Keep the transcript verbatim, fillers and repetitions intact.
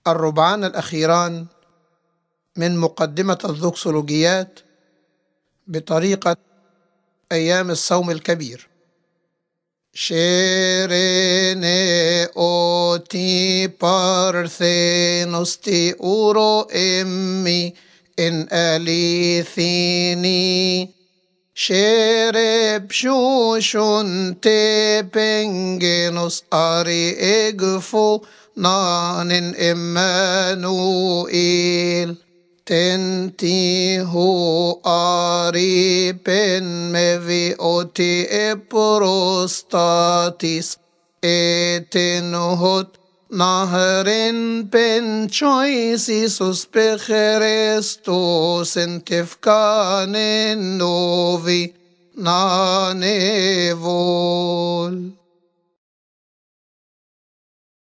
الربعان الأخيران من مقدمة الذوكسولوجيات بطريقة أيام الصوم الكبير. شيريني أوتي بارثينوستي أورو إمي إن أليثيني شيرب شوشون تبنجنوس أري إجفو نان إمانوئيل تنتي هو أري بن مفي أوتي إبروستاتيس إتنهت نهرن بن تشويسيسوس بخريستوس انتفكان نوفي نانيفول.